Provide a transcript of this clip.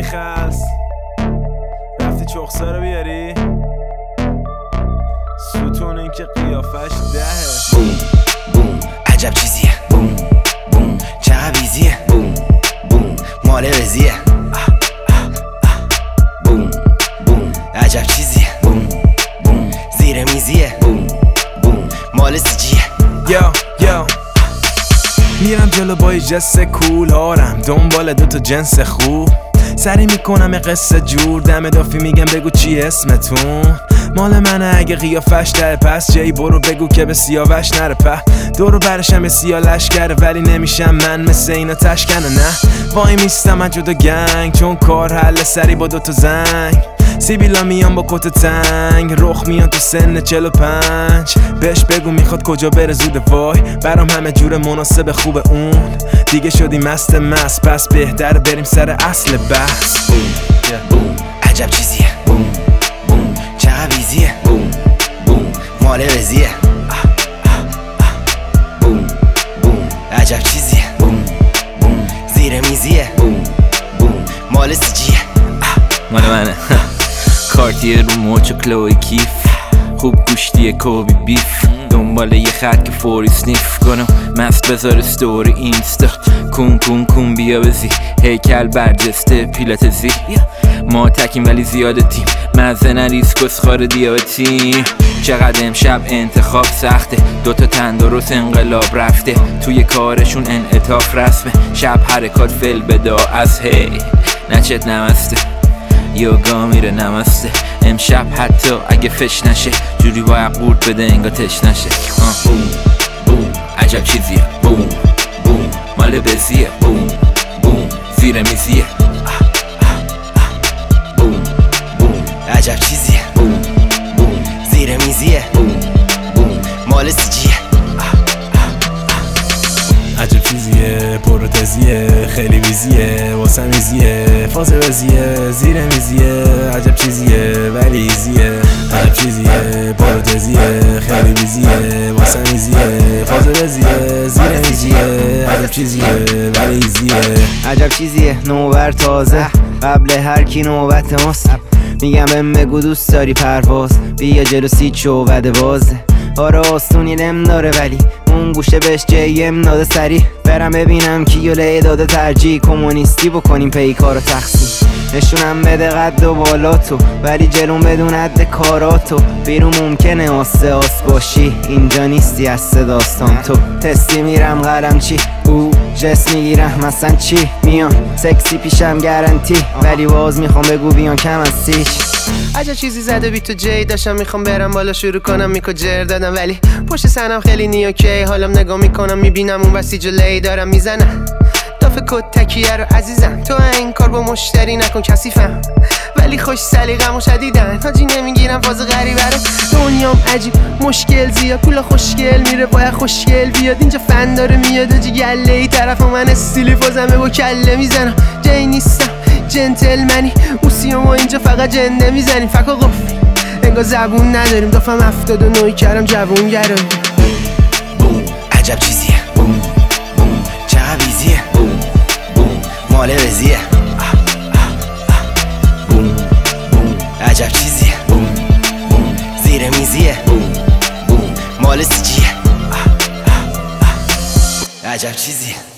خلص رفتی چخسا رو بیاری ستون این که قیافش دهه. بوم بوم عجب چیزیه. بوم بوم چقدر بیزیه. بوم بوم مال وزیه. بوم بوم عجب چیزیه. بوم بوم زیر میزیه. بوم بوم مال سیجیه. یو میرم جلو با یه جس کول هارم دنبال دوتا جنس خوب سری میکنم یه قصه جور دم دافی میگم بگو چی اسمتون مال منه اگه قیافش داره پس جایی برو بگو که به سیاوش نره په دورو برشم به سیا لشکره ولی نمیشم من مثل اینا تشکنه نه وای میستم من جدا گنگ چون کار حل سری با دوتا زنگ سیبیلا میان با کت تنگ رخ میان تو سن 45 بهش بگو میخواد کجا بره زود وای برام همه جور مناسب خوب اون دیگه شدی مست پس بهتر بریم سر اصل بحث. بوم بوم عجب چیزیه. بوم بوم چقدر بیزیه. بوم بوم مال وزیه. بوم بوم عجب چیزیه. بوم بوم زیر میزیه. بوم بوم مال سیجیه. مال منه. کارتیه رو موچ و کلوی کیف خوب گوشتیه کوبی بیف دنبال یه خط که فوری سنیف کنم مست بذار استوری اینستا کون بیا بزی هیکل برجسته پیلت زی ما تکیم ولی زیاده تیم مزه نریز کسخار دیابتی چقدر امشب انتخاب سخته دوتا تندرست انقلاب رفته توی کارشون انعطاف رسمه شب حرکات فل بدا از هی نچت نمسته یوگا میره نمسته امشب حتی اگه فش نشه جوری باید قورت بده انگا تش نشه. بوم بوم عجب چیزیه. بوم بوم مال بزیه. بوم بوم زیر میزیه. بوم بوم عجب چیزیه. بوم بوم زیر میزیه. بوم بوم مال سیجیه. عجب چیزیه پروتزیه خیلی ویزیه واسه میزیه فاز وزیه زیر میزیه عجب چیزیه ولی ایزیه عجب چیزیه پروتزیه خیلی ویزیه واسه میزیه فاز وزیه زیر میزیه عجب چیزیه ولی ایزیه عجب چیزیه نوبر تازه قبل هر کی نوبت ماست میگم بهم بگو دوست داری پرواز بیا جلو سیچ و وده بازه آره آستونی نم داره ولی اون گوشه بهش جیم داده سری برم ببینم کیو لی داده ترجیح کمونیستی بکنیم پیکار و تقسیم نشونم بده قد و بالاتو ولی جلوم بدون حد کاراتو بیرون ممکنه آسه آس باشی اینجا نیستی از داستان تو تستی میرم قلم چی او جس میگیرم مثلا چی میان سکسی پیشم گارانتی ولی باز میخوام بگو بیان کم از سیچ عجب چیزی زده بی تو جی داشتم میخوام برم بالا شروع کنم میکو جر دادم ولی پشت سنم خیلی نیوکی حالم نگاه میکنم میبینم اون بسی جلی دارم میزنم دافه کد تکیه رو عزیزم تو این کار با مشتری نکن کثیفم ولی خوش سلیقم و شدیدن حاجی نمیگیرم فاز غریبه رو دنیام عجیب مشکل زیاد پولا خوشگل میره باید خوشگل بیاد اینجا فن داره میاد آجی گله ای طرف من استیلی فازمه با کله میزنم جای نیستم جنتلمنی اوسیام و اینجا فقط جنده میزنیم فکا قفلی انگار زبون نداریم دافم 79 کردم جوون گرایی. بوم عجب چیزیه. بوم بوم چقدر بیزیه. بوم بوم مال وزیه. بوم بوم عجب چیزیه. بوم بوم زیر میزیه. بوم بوم مال سیجیه. عجب چیزیه.